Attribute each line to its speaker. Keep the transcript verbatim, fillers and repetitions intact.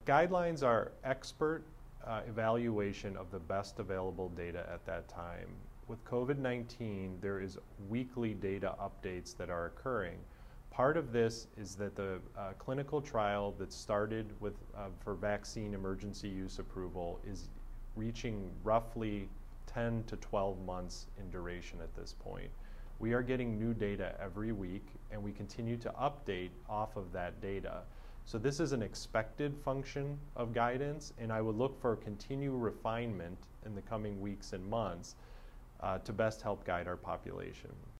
Speaker 1: guidelines are expert uh, evaluation of the best available data at that time. With COVID nineteen, there is weekly data updates that are occurring. Part of this is that the uh, clinical trial that started with, uh, for vaccine emergency use approval is reaching roughly ten to twelve months in duration at this point. We are getting new data every week, and we continue to update off of that data. So this is an expected function of guidance, and I would look for continued refinement in the coming weeks and months uh, to best help guide our population.